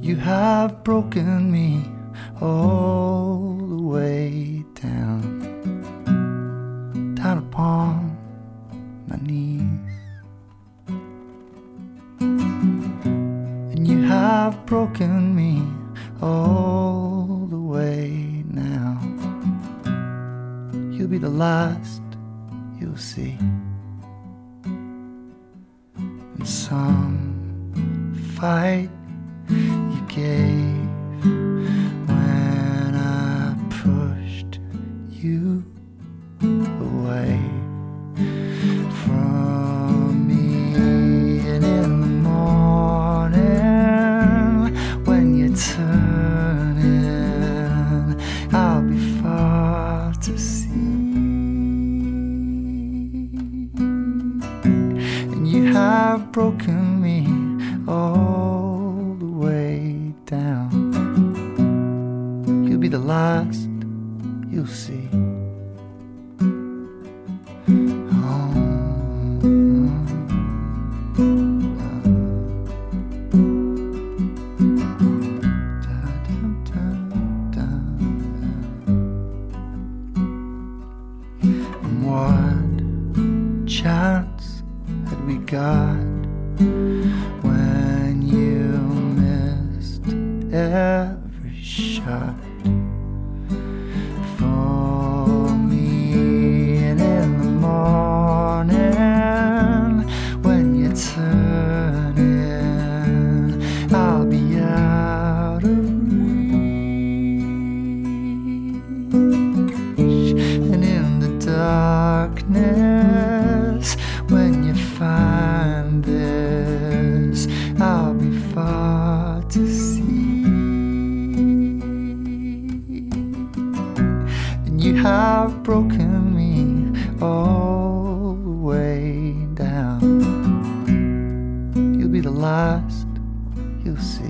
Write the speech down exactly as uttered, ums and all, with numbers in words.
You have broken me all the way down, down upon my knees. And you have broken me all the way now. You'll be the last you'll see. And some fight you gave when I pushed you away from me. And in the morning when you turn in, I'll be far to see. And you have broken me all the way down. You'll be the last you'll see. Oh, da, da, da, da. And what chance had we got when you missed every shot for me? And in the morning when you turn in, I'll be out of reach. And in the darkness when you find this, I'll be far to see. And you have broken me all the way down. You'll be the last you'll see.